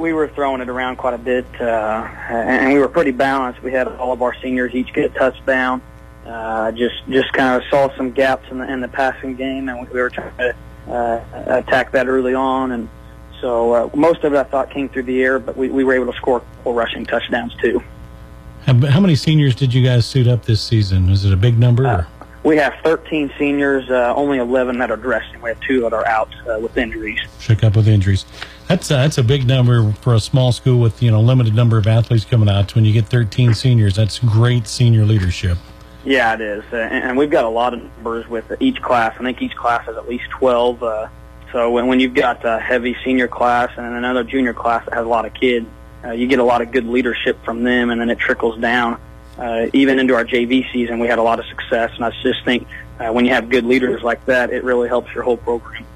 we were throwing it around quite a bit, and we were pretty balanced. We had all of our seniors each get a touchdown. Just kind of saw some gaps in the passing game, and we were trying to attack that early on. And so most of it, I thought, came through the air, but we were able to score a couple rushing touchdowns too. How many seniors did you guys suit up this season? Was it a big number? We have 13 seniors, only 11 that are dressing. We have 2 that are out with injuries. Shook up with injuries. That's a big number for a small school with limited number of athletes coming out. When you get 13 seniors, that's great senior leadership. Yeah, it is, and we've got a lot of numbers with each class. I think each class has at least 12. So when you've got a heavy senior class and another junior class that has a lot of kids, you get a lot of good leadership from them, and then it trickles down. Even into our JV season, we had a lot of success, and I just think when you have good leaders like that, it really helps your whole program.